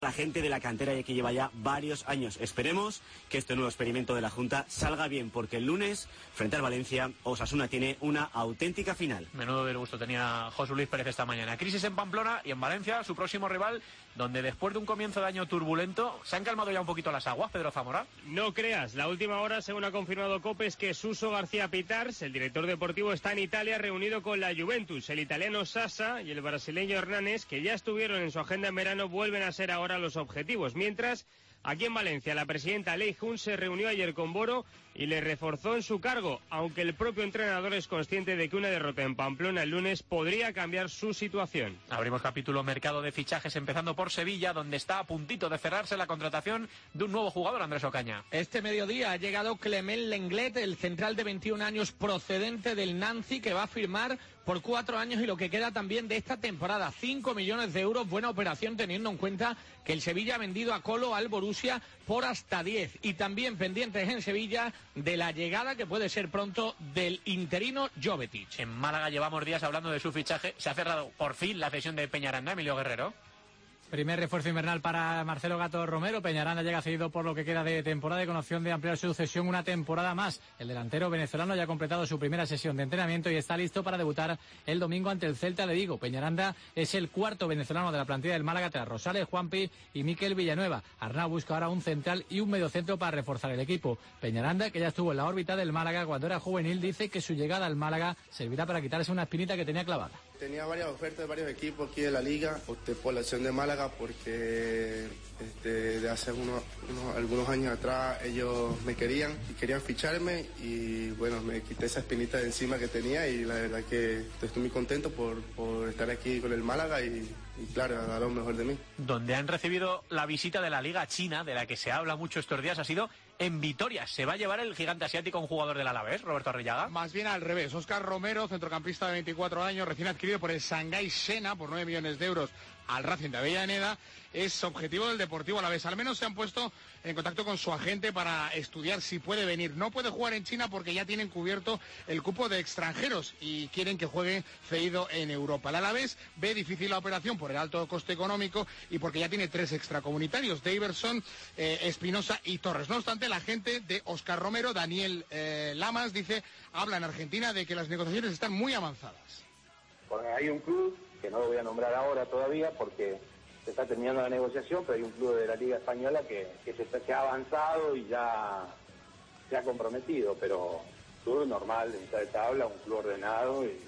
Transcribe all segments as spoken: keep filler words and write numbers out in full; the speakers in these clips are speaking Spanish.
la gente de la cantera y que lleva ya varios años. Esperemos que este nuevo experimento de la Junta salga bien, porque el lunes, frente al Valencia, Osasuna tiene una auténtica final. Menudo del gusto tenía José Luis Pérez esta mañana. Crisis en Pamplona y en Valencia, su próximo rival, donde después de un comienzo de año turbulento, ¿se han calmado ya un poquito las aguas, Pedro Zamora? No creas, la última hora, según ha confirmado COPE, es que Suso García Pitars, el director deportivo, está en Italia reunido con la Juventus. El italiano Sasa y el brasileño Hernández, que ya estuvieron en su agenda en verano, vuelven a ser ahora los objetivos. Mientras, aquí en Valencia, la presidenta Lei Jun se reunió ayer con Boro y le reforzó en su cargo, aunque el propio entrenador es consciente de que una derrota en Pamplona el lunes podría cambiar su situación. Abrimos capítulo mercado de fichajes, empezando por Sevilla, donde está a puntito de cerrarse la contratación de un nuevo jugador, Andrés Ocaña. Este mediodía ha llegado Clement Lenglet, el central de veintiún años procedente del Nancy, que va a firmar por cuatro años y lo que queda también de esta temporada, cinco millones de euros, buena operación teniendo en cuenta que el Sevilla ha vendido a Colo al Borussia por hasta diez. Y también pendientes en Sevilla de la llegada que puede ser pronto del interino Jovetic. En Málaga llevamos días hablando de su fichaje, se ha cerrado por fin la cesión de Peñaranda, Emilio Guerrero. Primer refuerzo invernal para Marcelo Gato Romero. Peñaranda llega cedido por lo que queda de temporada y con opción de ampliar su cesión una temporada más. El delantero venezolano ya ha completado su primera sesión de entrenamiento y está listo para debutar el domingo ante el Celta de Vigo. Peñaranda es el cuarto venezolano de la plantilla del Málaga tras Rosales, Juanpi y Miquel Villanueva. Arnau busca ahora un central y un mediocentro para reforzar el equipo. Peñaranda, que ya estuvo en la órbita del Málaga cuando era juvenil, dice que su llegada al Málaga servirá para quitarse una espinita que tenía clavada. Tenía varias ofertas de varios equipos aquí de la liga, opté por la opción de Málaga porque este, de hace unos, unos, algunos años atrás ellos me querían y querían ficharme y bueno, me quité esa espinita de encima que tenía y la verdad que estoy muy contento por, por estar aquí con el Málaga y, y claro, a dar lo mejor de mí. Donde han recibido la visita de la Liga China, de la que se habla mucho estos días, ha sido en Vitoria. ¿Se va a llevar el gigante asiático un jugador del Alavés, Roberto Arrillaga? Más bien al revés. Óscar Romero, centrocampista de veinticuatro años, recién adquirido por el Shanghái Shena por nueve millones de euros al Racing de Avellaneda, es objetivo del Deportivo Alavés. Al menos se han puesto en contacto con su agente para estudiar si puede venir. No puede jugar en China porque ya tienen cubierto el cupo de extranjeros y quieren que juegue cedido en Europa. El Alavés ve difícil la operación por el alto coste económico y porque ya tiene tres extracomunitarios, Daverson, eh, Espinosa y Torres. No obstante, la agente de Óscar Romero, Daniel eh, Lamas, dice, habla en Argentina de que las negociaciones están muy avanzadas. Porque hay un club, que no lo voy a nombrar ahora todavía porque se está terminando la negociación, pero hay un club de la Liga Española que, que se, se ha avanzado y ya se ha comprometido, pero un club normal, de mitad de tabla, un club ordenado y,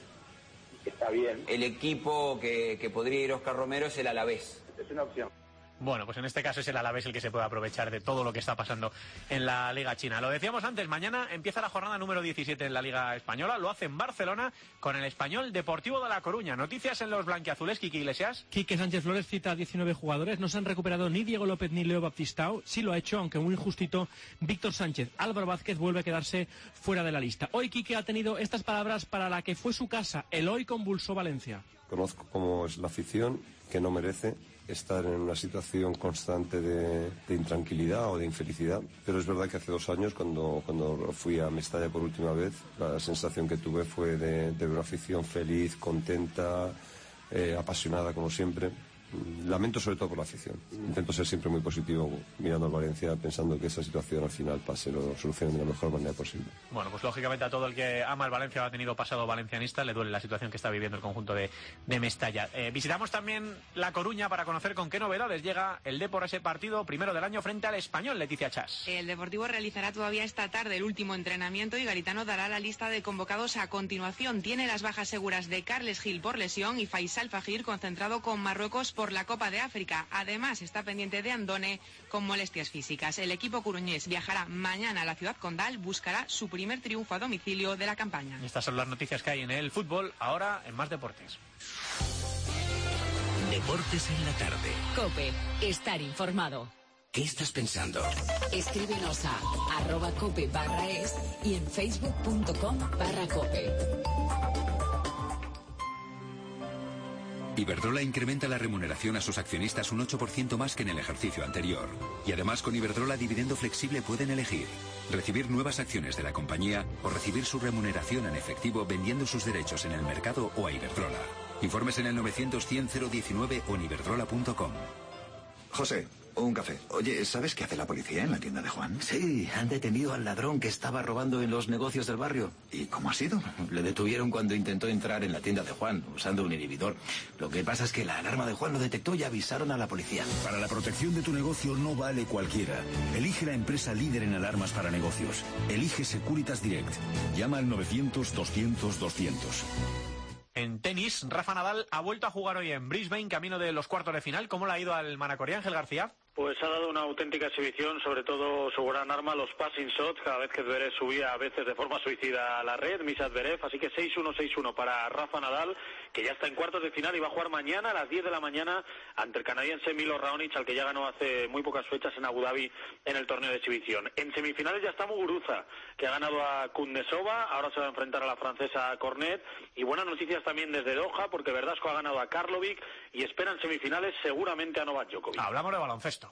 y que está bien. El equipo que, que podría ir Óscar Romero es el Alavés. Es una opción. Bueno, pues en este caso es el Alavés el que se puede aprovechar de todo lo que está pasando en la Liga China. Lo decíamos antes, mañana empieza la jornada número diecisiete en la Liga Española. Lo hace en Barcelona con el Español Deportivo de La Coruña. Noticias en los blanquiazules, Quique Iglesias. Quique Sánchez Flores cita a diecinueve jugadores. No se han recuperado ni Diego López ni Leo Baptistao. Sí lo ha hecho, aunque muy justito, Víctor Sánchez. Álvaro Vázquez vuelve a quedarse fuera de la lista. Hoy Quique ha tenido estas palabras para la que fue su casa. El hoy convulsó Valencia. Conozco cómo es la afición, que no merece estar en una situación constante de, de intranquilidad o de infelicidad, pero es verdad que hace dos años cuando, cuando fui a Mestalla por última vez, la sensación que tuve fue de, de una afición feliz, contenta, eh, apasionada como siempre. Lamento sobre todo por la afición. Intento ser siempre muy positivo mirando al Valencia, pensando que esa situación al final pase, lo solucione de la mejor manera posible. Bueno, pues lógicamente a todo el que ama el Valencia o ha tenido pasado valencianista le duele la situación que está viviendo el conjunto de, de Mestalla. Eh, visitamos también La Coruña para conocer con qué novedades llega el Depor a ese partido primero del año frente al Español, Leticia Chas. El Deportivo realizará todavía esta tarde el último entrenamiento y Garitano dará la lista de convocados a continuación. Tiene las bajas seguras de Carles Gil por lesión y Faisal Fajir concentrado con Marruecos por la Copa de África. Además, está pendiente de Andone con molestias físicas. El equipo coruñés viajará mañana a la ciudad condal, buscará su primer triunfo a domicilio de la campaña. Estas son las noticias que hay en el fútbol, ahora en Más Deportes. Deportes en la tarde. COPE, estar informado. ¿Qué estás pensando? Escríbenos a arroba cope barra es y en facebook punto com barra cope. Iberdrola incrementa la remuneración a sus accionistas un ocho por ciento más que en el ejercicio anterior. Y además con Iberdrola Dividendo Flexible pueden elegir recibir nuevas acciones de la compañía o recibir su remuneración en efectivo vendiendo sus derechos en el mercado o a Iberdrola. Informes en el novecientos cien cero diecinueve o en iberdrola punto com. José, un café. Oye, ¿sabes qué hace la policía en la tienda de Juan? Sí, han detenido al ladrón que estaba robando en los negocios del barrio. ¿Y cómo ha sido? Le detuvieron cuando intentó entrar en la tienda de Juan, usando un inhibidor. Lo que pasa es que la alarma de Juan lo detectó y avisaron a la policía. Para la protección de tu negocio no vale cualquiera. Elige la empresa líder en alarmas para negocios. Elige Securitas Direct. Llama al novecientos, doscientos, doscientos. En tenis, Rafa Nadal ha vuelto a jugar hoy en Brisbane, camino de los cuartos de final. ¿Cómo le ha ido al manacorí, Ángel García? Pues ha dado una auténtica exhibición, sobre todo su gran arma, los passing shots, cada vez que Zverev subía a veces de forma suicida a la red, Misha Zverev, así que seis uno, seis uno para Rafa Nadal, que ya está en cuartos de final y va a jugar mañana a las diez de la mañana ante el canadiense Milo Raonic, al que ya ganó hace muy pocas fechas en Abu Dhabi en el torneo de exhibición. En semifinales ya está Muguruza, que ha ganado a Kuznetsova, ahora se va a enfrentar a la francesa Cornet, y buenas noticias también desde Doha, porque Verdasco ha ganado a Karlovic y esperan semifinales seguramente a Novak Djokovic. Hablamos de baloncesto.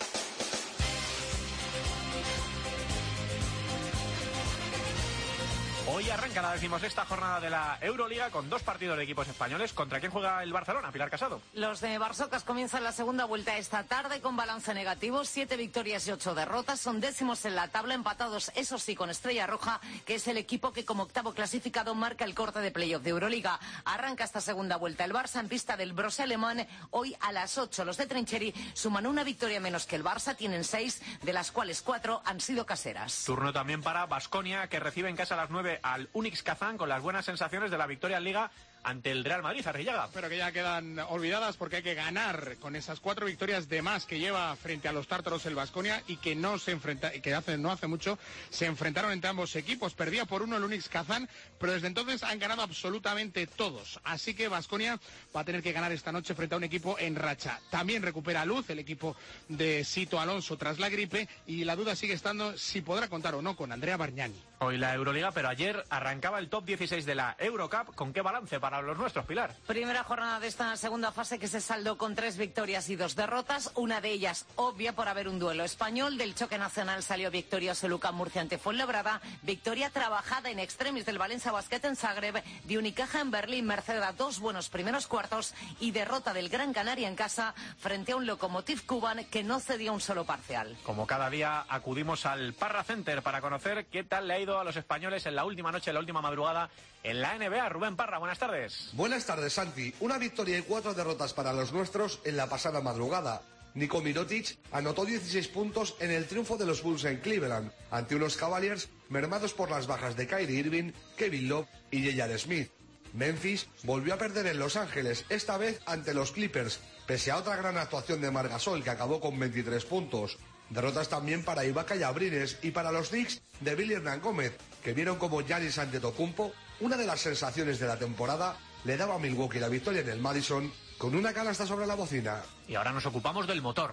Hoy arranca la decimosexta jornada de la Euroliga con dos partidos de equipos españoles. ¿Contra quién juega el Barcelona, Pilar Casado? Los de Barsocas comienzan la segunda vuelta esta tarde con balance negativo, siete victorias y ocho derrotas. Son décimos en la tabla, empatados, eso sí, con Estrella Roja, que es el equipo que como octavo clasificado marca el corte de playoff de Euroliga. Arranca esta segunda vuelta el Barça en pista del Brose alemán hoy a las ocho. Los de Trincheri suman una victoria menos que el Barça, tienen seis, de las cuales cuatro han sido caseras. Turno también para Baskonia, que recibe en casa a las nueve al Unix Kazán con las buenas sensaciones de la victoria en Liga ante el Real Madrid, Arrillaga. Pero que ya quedan olvidadas porque hay que ganar con esas cuatro victorias de más que lleva frente a los tártaros el Baskonia y que no se enfrenta, que hace no hace mucho se enfrentaron entre ambos equipos. Perdía por uno el Unix Kazán, pero desde entonces han ganado absolutamente todos. Así que Baskonia va a tener que ganar esta noche frente a un equipo en racha. También recupera luz el equipo de Sito Alonso tras la gripe y la duda sigue estando si podrá contar o no con Andrea Bargnani. Hoy la Euroliga, pero ayer arrancaba el top dieciséis de la Eurocup. ¿Con qué balance para los nuestros, Pilar? Primera jornada de esta segunda fase que se saldó con tres victorias y dos derrotas, una de ellas obvia por haber un duelo español. Del choque nacional salió victorioso Luka Murcia ante Fuenlabrada, victoria trabajada en extremis del Valencia Basket en Zagreb, de Unicaja en Berlín, merced a dos buenos primeros cuartos, y derrota del Gran Canaria en casa frente a un Lokomotiv Kuban que no cedía un solo parcial. Como cada día acudimos al Parra Center para conocer qué tal le ha ido a los españoles en la última noche, en la última madrugada en la N B A. Rubén Parra, buenas tardes. Buenas tardes, Santi. Una victoria y cuatro derrotas para los nuestros en la pasada madrugada. Niko Mirotic anotó dieciséis puntos en el triunfo de los Bulls en Cleveland, ante unos Cavaliers mermados por las bajas de Kyrie Irving, Kevin Love y J R. Smith. Memphis volvió a perder en Los Ángeles, esta vez ante los Clippers, pese a otra gran actuación de Marc Gasol, que acabó con veintitrés puntos. Derrotas también para Ibaka y Abrines y para los Knicks de Billy Hernán Gómez, que vieron como Giannis Antetokounmpo, una de las sensaciones de la temporada, le daba a Milwaukee la victoria en el Madison con una canasta sobre la bocina. Y ahora nos ocupamos del motor.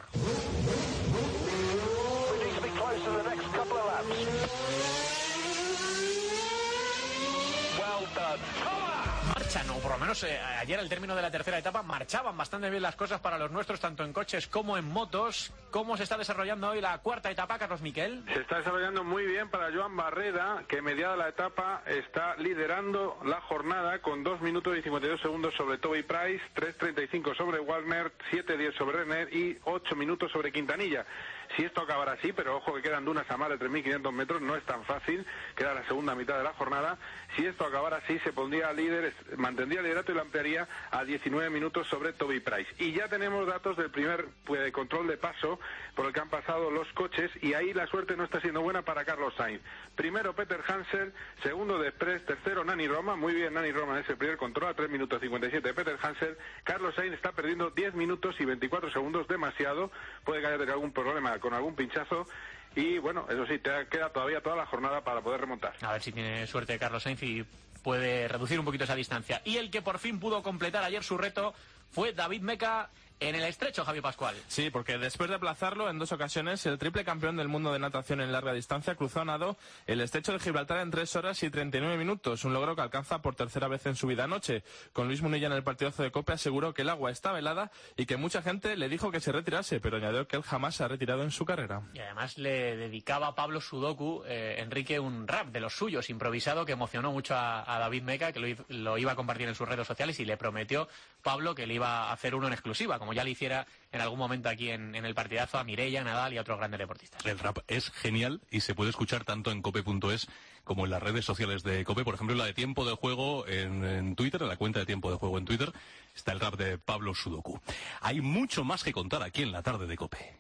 Marchan, o por lo menos eh, ayer al término de la tercera etapa marchaban bastante bien las cosas para los nuestros, tanto en coches como en motos. ¿Cómo se está desarrollando hoy la cuarta etapa, Carlos Miquel? Se está desarrollando muy bien para Joan Barreda, que mediada la etapa está liderando la jornada con dos minutos y cincuenta y dos segundos sobre Toby Price, tres treinta y cinco sobre Wagner, siete diez sobre Renner y ocho minutos sobre Quintanilla. Si esto acabara así, pero ojo que quedan dunas a más de tres mil quinientos metros, no es tan fácil, queda la segunda mitad de la jornada. Si esto acabara así, se pondría líder, mantendría el liderato y lo ampliaría a diecinueve minutos sobre Toby Price. Y ya tenemos datos del primer pues, control de paso por el que han pasado los coches, y ahí la suerte no está siendo buena para Carlos Sainz. Primero Peter Hansel, segundo Desprez, tercero Nani Roma, muy bien Nani Roma en ese primer control, a tres minutos cincuenta y siete de Peter Hansel. Carlos Sainz está perdiendo diez minutos y veinticuatro segundos, demasiado, puede que haya tenido algún problema con algún pinchazo. Y bueno, eso sí, te queda todavía toda la jornada para poder remontar. A ver si tiene suerte Carlos Sainz y puede reducir un poquito esa distancia. Y el que por fin pudo completar ayer su reto fue David Meca en el estrecho, Javi Pascual. Sí, porque después de aplazarlo en dos ocasiones, el triple campeón del mundo de natación en larga distancia cruzó a nado el estrecho de Gibraltar en tres horas y treinta y nueve minutos, un logro que alcanza por tercera vez en su vida anoche. Con Luis Munilla en el partidazo de Cope aseguró que el agua estaba helada y que mucha gente le dijo que se retirase, pero añadió que él jamás se ha retirado en su carrera. Y además le dedicaba a Pablo Sudoku, eh, Enrique, un rap de los suyos, improvisado, que emocionó mucho a, a David Meca, que lo, lo iba a compartir en sus redes sociales, y le prometió Pablo que le iba a hacer uno en exclusiva. como ya lo hiciera en algún momento aquí en, en el partidazo a Mireia, Nadal y a otros grandes deportistas. El rap es genial y se puede escuchar tanto en cope punto es como en las redes sociales de COPE, por ejemplo, la de Tiempo de Juego en, en Twitter, en la cuenta de Tiempo de Juego en Twitter, está el rap de Pablo Sudoku. Hay mucho más que contar aquí en la tarde de COPE.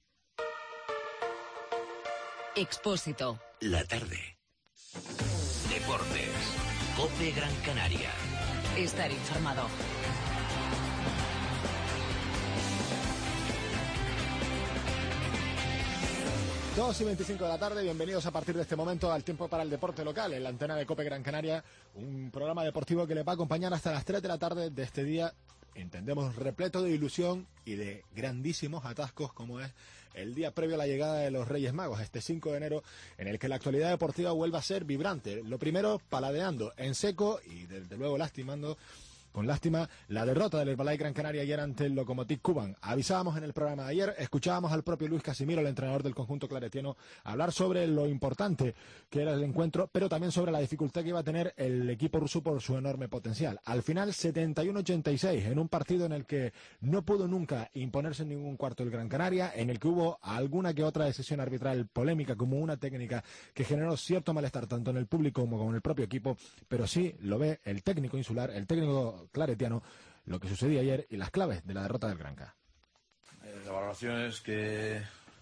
Expósito. La tarde. Deportes. COPE Gran Canaria. Estar informado. dos y veinticinco de la tarde, bienvenidos a partir de este momento al Tiempo para el Deporte Local, en la antena de COPE Gran Canaria, un programa deportivo que les va a acompañar hasta las tres de la tarde de este día, entendemos, repleto de ilusión y de grandísimos atascos como es el día previo a la llegada de los Reyes Magos, este cinco de enero, en el que la actualidad deportiva vuelve a ser vibrante. Lo primero, paladeando en seco y desde luego lastimando con lástima la derrota del Herbalife Gran Canaria ayer ante el Lokomotiv Kuban. Avisábamos en el programa de ayer, escuchábamos al propio Luis Casimiro, el entrenador del conjunto claretiano, hablar sobre lo importante que era el encuentro, pero también sobre la dificultad que iba a tener el equipo ruso por su enorme potencial. Al final, setenta y uno a ochenta y seis, en un partido en el que no pudo nunca imponerse en ningún cuarto el Gran Canaria, en el que hubo alguna que otra decisión arbitral polémica, como una técnica que generó cierto malestar tanto en el público como en el propio equipo, pero sí lo ve el técnico insular, el técnico claretiano, lo que sucedió ayer y las claves de la derrota del Granca. Eh, la valoración es que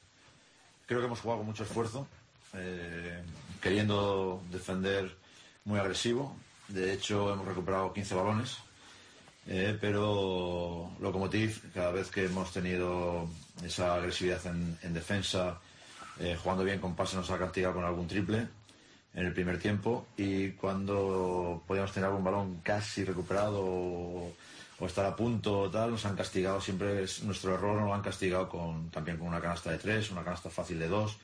creo que hemos jugado con mucho esfuerzo, eh, queriendo defender muy agresivo. De hecho, hemos recuperado quince balones, eh, pero Lokomotiv, cada vez que hemos tenido esa agresividad en, en defensa, eh, jugando bien con pase, nos ha castigado con algún triple en el primer tiempo, y cuando podíamos tener algún balón casi recuperado o, o estar a punto o tal, nos han castigado, siempre es nuestro error, nos lo han castigado con, también con una canasta de tres, una canasta fácil de dos.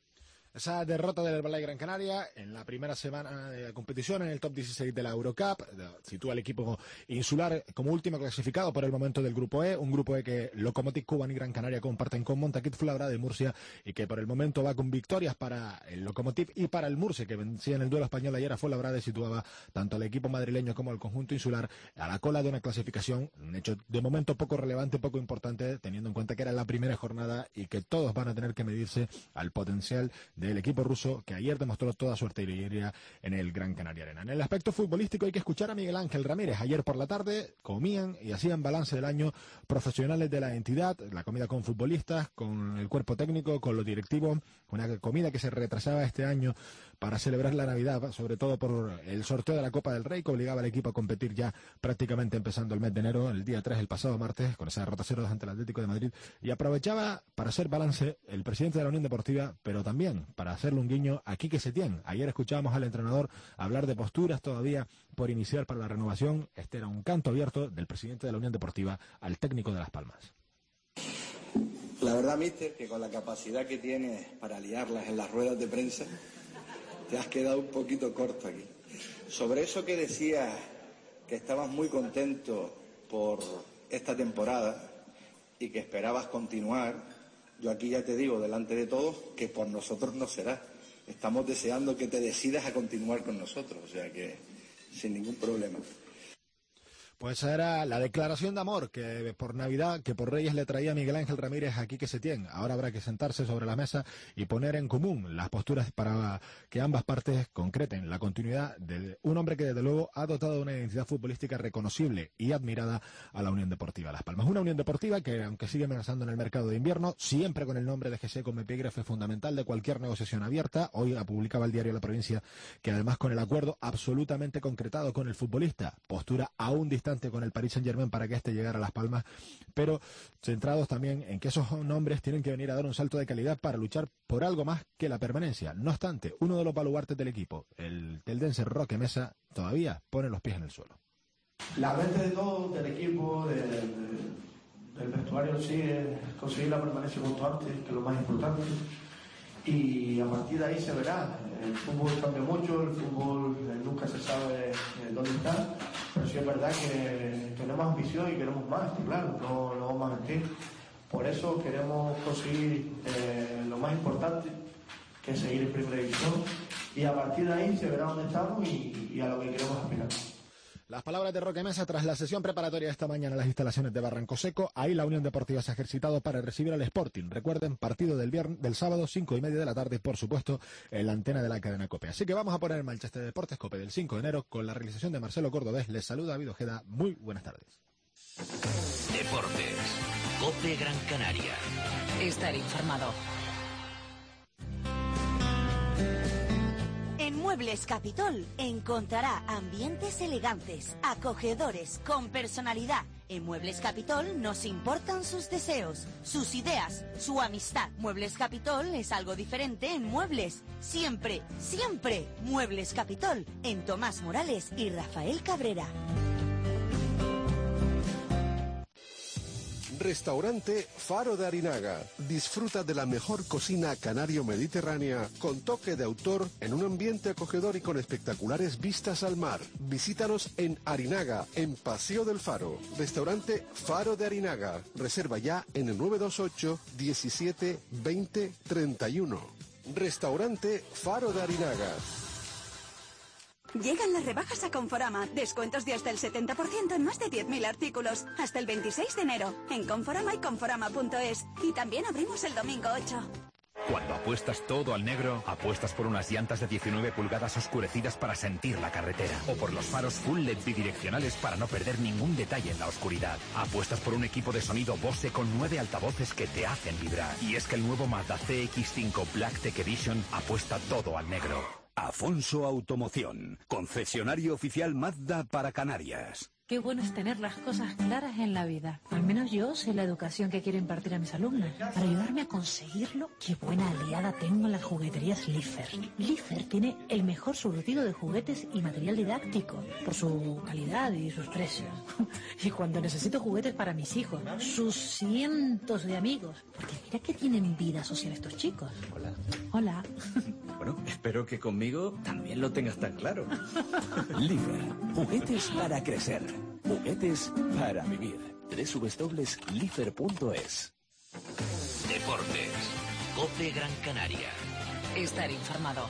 Esa derrota del Herbalife Gran Canaria en la primera semana de la competición en el top dieciséis de la Eurocup sitúa al equipo insular como último clasificado por el momento del grupo E, un grupo E que Lokomotiv Kuban y Gran Canaria comparten con Montaquit Fuenlabrada de Murcia y que por el momento va con victorias para el Lokomotiv y para el Murcia, que vencía en el duelo español ayer a Fuenlabrada y situaba tanto al equipo madrileño como al conjunto insular a la cola de una clasificación, un hecho de momento poco relevante, poco importante, teniendo en cuenta que era la primera jornada y que todos van a tener que medirse al potencial del equipo ruso, que ayer demostró toda su artillería en el Gran Canaria Arena. En el aspecto futbolístico hay que escuchar a Miguel Ángel Ramírez. Ayer por la tarde comían y hacían balance del año profesionales de la entidad, la comida con futbolistas, con el cuerpo técnico, con los directivos, una comida que se retrasaba este año para celebrar la Navidad, sobre todo por el sorteo de la Copa del Rey, que obligaba al equipo a competir ya prácticamente empezando el mes de enero, el día tres, el pasado martes, con esa derrota cero ante el Atlético de Madrid, y aprovechaba para hacer balance el presidente de la Unión Deportiva, pero también para hacerle un guiño a Quique Setién. Ayer escuchábamos al entrenador hablar de posturas todavía por iniciar para la renovación. Este era un canto abierto del presidente de la Unión Deportiva al técnico de Las Palmas. La verdad, míster, que con la capacidad que tienes para liarlas en las ruedas de prensa, te has quedado un poquito corto aquí. Sobre eso que decías, que estabas muy contento por esta temporada y que esperabas continuar, yo aquí ya te digo, delante de todos, que por nosotros no será. Estamos deseando que te decidas a continuar con nosotros, o sea que sin ningún problema. Pues era la declaración de amor que por Navidad, que por Reyes le traía Miguel Ángel Ramírez a Quique Setién. Ahora habrá que sentarse sobre la mesa y poner en común las posturas para que ambas partes concreten la continuidad de un hombre que desde luego ha dotado de una identidad futbolística reconocible y admirada a la Unión Deportiva Las Palmas. Una Unión Deportiva que, aunque sigue amenazando en el mercado de invierno, siempre con el nombre de G C como epígrafe fundamental de cualquier negociación abierta. Hoy publicaba el diario La Provincia que además con el acuerdo absolutamente concretado con el futbolista, postura aún distante con el Paris Saint-Germain para que éste llegara a Las Palmas, pero centrados también en que esos nombres tienen que venir a dar un salto de calidad para luchar por algo más que la permanencia. No obstante, uno de los baluartes del equipo, el teldense Roque Mesa, todavía pone los pies en el suelo. La mente de todo, del equipo, del, del vestuario, sí, es conseguir la permanencia cuanto antes, que es lo más importante. Y a partir de ahí se verá. El fútbol cambia mucho, el fútbol nunca se sabe dónde está, pero sí es verdad que tenemos ambición y queremos más, claro, no, no vamos a mentir. Por eso queremos conseguir eh, lo más importante, que es seguir en primera división, y a partir de ahí se verá dónde estamos y, y a lo que queremos aspirar. Las palabras de Roque Mesa tras la sesión preparatoria esta mañana en las instalaciones de Barranco Seco. Ahí la Unión Deportiva se ha ejercitado para recibir al Sporting. Recuerden, partido del viernes, del sábado, cinco y media de la tarde, por supuesto, en la antena de la cadena COPE. Así que vamos a poner en marcha este Deportes COPE del cinco de enero con la realización de Marcelo Cordobés. Les saluda David Ojeda. Muy buenas tardes. Deportes, COPE Gran Canaria. Estar informado. En Muebles Capitol encontrará ambientes elegantes, acogedores, con personalidad. En Muebles Capitol nos importan sus deseos, sus ideas, su amistad. Muebles Capitol es algo diferente en muebles. Siempre, siempre. Muebles Capitol en Tomás Morales y Rafael Cabrera. Restaurante Faro de Arinaga. Disfruta de la mejor cocina canario-mediterránea con toque de autor en un ambiente acogedor y con espectaculares vistas al mar. Visítanos en Arinaga, en Paseo del Faro. Restaurante Faro de Arinaga. Reserva ya en el nueve dos ocho, diecisiete, veinte, treinta y uno. Restaurante Faro de Arinaga. Llegan las rebajas a Conforama. Descuentos de hasta el setenta por ciento en más de diez mil artículos. Hasta el veintiséis de enero. En Conforama y Conforama punto es. Y también abrimos el domingo ocho. Cuando apuestas todo al negro, apuestas por unas llantas de diecinueve pulgadas oscurecidas para sentir la carretera. O por los faros full L E D bidireccionales para no perder ningún detalle en la oscuridad. Apuestas por un equipo de sonido Bose con nueve altavoces que te hacen vibrar. Y es que el nuevo Mazda C X cinco Black Tech Edition apuesta todo al negro. Afonso Automoción, concesionario oficial Mazda para Canarias. Qué bueno es tener las cosas claras en la vida. Al menos yo sé la educación que quiero impartir a mis alumnas. Para ayudarme a conseguirlo, qué buena aliada tengo en las jugueterías Lifer. Lifer tiene el mejor surtido de juguetes y material didáctico, por su calidad y sus precios. Y cuando necesito juguetes para mis hijos, sus cientos de amigos. Porque mira que tienen vida social estos chicos. Hola. Hola. Bueno, espero que conmigo también lo tengas tan claro. Lifer, juguetes para crecer. Juguetes para vivir. doble u doble u doble u punto lifer punto es. Deportes, COPE Gran Canaria. Estar informado.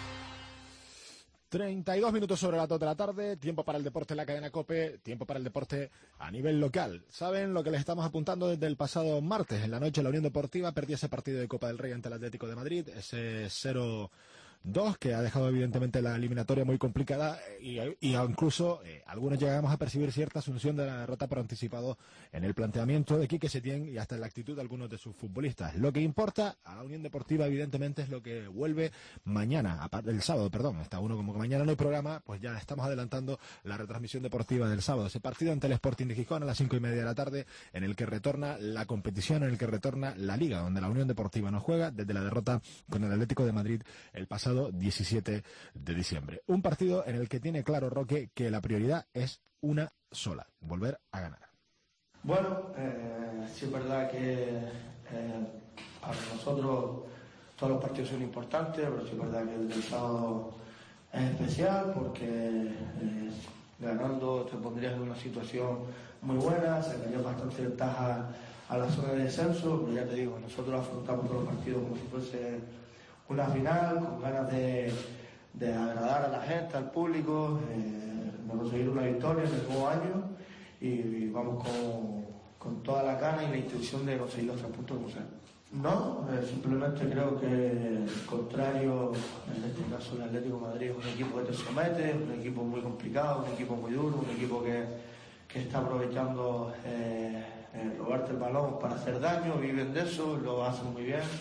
treinta y dos minutos sobre las dos de la tarde, tiempo para el deporte en la cadena COPE, tiempo para el deporte a nivel local. ¿Saben lo que les estamos apuntando desde el pasado martes? En la noche la Unión Deportiva perdió ese partido de Copa del Rey ante el Atlético de Madrid, ese cero dos que ha dejado evidentemente la eliminatoria muy complicada y, y incluso eh, algunos llegamos a percibir cierta asunción de la derrota por anticipado en el planteamiento de Quique Setién y hasta en la actitud de algunos de sus futbolistas. Lo que importa a la Unión Deportiva evidentemente es lo que vuelve mañana, el sábado, perdón, está uno como que mañana no hay programa, pues ya estamos adelantando la retransmisión deportiva del sábado, ese partido ante el Sporting de Gijón a las cinco y media de la tarde, en el que retorna la competición, en el que retorna la Liga, donde la Unión Deportiva no juega desde la derrota con el Atlético de Madrid el pasado diecisiete de diciembre. Un partido en el que tiene claro Roque que la prioridad es una sola, volver a ganar. Bueno, eh, sí es verdad que eh, para nosotros todos los partidos son importantes, pero sí es verdad que el del sábado es especial porque eh, ganando te pondrías en una situación muy buena, sacarías bastante ventaja a la zona de descenso, pero ya te digo, nosotros afrontamos todos los partidos como si fuese una final, con ganas de, de agradar a la gente, al público, eh, de conseguir una victoria en el nuevo año y, y vamos con, con toda la gana y la intención de conseguir los tres puntos como sea. No, eh, simplemente creo que el contrario, en este caso el Atlético de Madrid es un equipo que te somete, un equipo muy complicado, un equipo muy duro, un equipo que, que está aprovechando eh, eh, robarte el balón para hacer daño, viven de eso, lo hacen muy bien.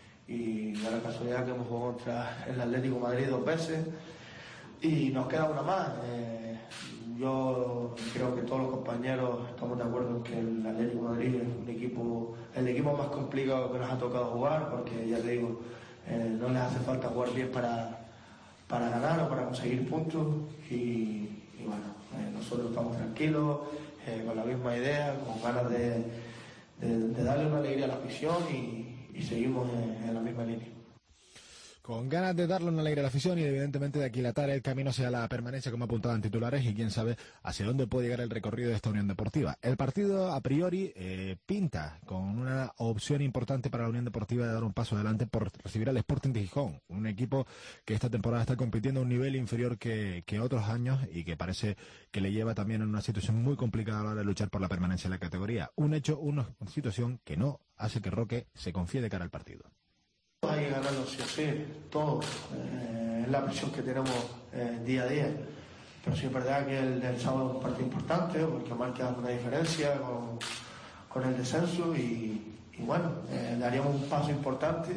Y da la casualidad que hemos jugado contra el Atlético de Madrid dos veces y nos queda una más. Eh, yo creo que todos los compañeros estamos de acuerdo en que el Atlético de Madrid es un equipo, el equipo más complicado que nos ha tocado jugar, porque ya te digo, eh, no les hace falta jugar bien para, para ganar o para conseguir puntos y, y bueno, eh, nosotros estamos tranquilos, eh, con la misma idea, con ganas de, de, de darle una alegría a la afición y y seguimos en, en la misma línea. Con ganas de darle una alegre a la afición y evidentemente de aquilatar el camino hacia la permanencia, como apuntaban titulares, y quién sabe hacia dónde puede llegar el recorrido de esta Unión Deportiva. El partido a priori eh, pinta con una opción importante para la Unión Deportiva de dar un paso adelante por recibir al Sporting de Gijón, un equipo que esta temporada está compitiendo a un nivel inferior que, que otros años y que parece que le lleva también en una situación muy complicada a la hora de luchar por la permanencia en la categoría. Un hecho, una situación que no hace que Roque se confíe de cara al partido. Hay que ganarlo sí o sí, todo. Eh, es la presión que tenemos eh, día a día. Pero sí es verdad que el del sábado es un partido importante, porque marca una diferencia con, con el descenso y, y bueno, eh, daríamos un paso importante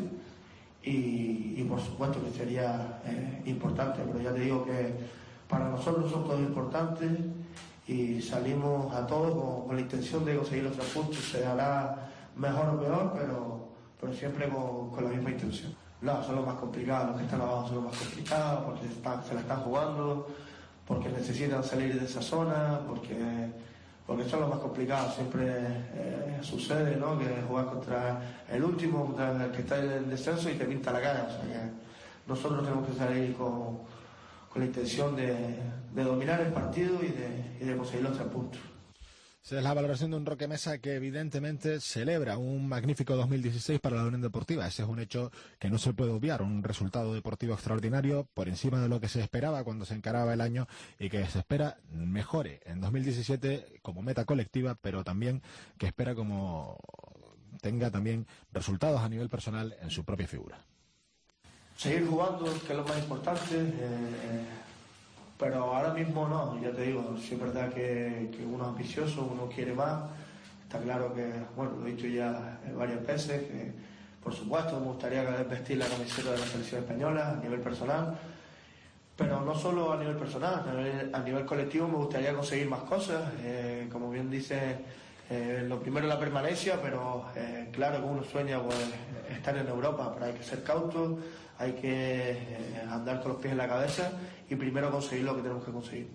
y, y por supuesto que sería eh, importante, pero ya te digo que para nosotros son todos importantes y salimos a todos con, con la intención de conseguir los tres puntos. Se hará mejor o peor, pero pero siempre con, con la misma intención. No, son los más complicados, los que están abajo son los más complicados, porque están, se la están jugando, porque necesitan salir de esa zona, porque, porque son los más complicados. Siempre eh, sucede, ¿no?, que jugar contra el último, contra el que está en el descenso y te pinta la cara. O sea que nosotros tenemos que salir con, con la intención de, de dominar el partido y de, y de conseguir los tres puntos. Esa es la valoración de un Roque Mesa que evidentemente celebra un magnífico dos mil dieciséis para la Unión Deportiva. Ese es un hecho que no se puede obviar, un resultado deportivo extraordinario por encima de lo que se esperaba cuando se encaraba el año y que se espera mejore en dos mil diecisiete como meta colectiva, pero también que espera como tenga también resultados a nivel personal en su propia figura. Seguir jugando, que es lo más importante. Eh... Pero ahora mismo no, ya te digo, sí es verdad que, que uno es ambicioso, uno quiere más. Está claro que, bueno, lo he dicho ya varias veces, que por supuesto me gustaría vestir la camiseta de la selección española a nivel personal, pero no solo a nivel personal, a nivel, a nivel colectivo me gustaría conseguir más cosas. Eh, como bien dice, eh, lo primero es la permanencia, pero eh, claro que uno sueña pues, estar en Europa, pero hay que ser cauto, hay que eh, andar con los pies en la cabeza y primero conseguir lo que tenemos que conseguir.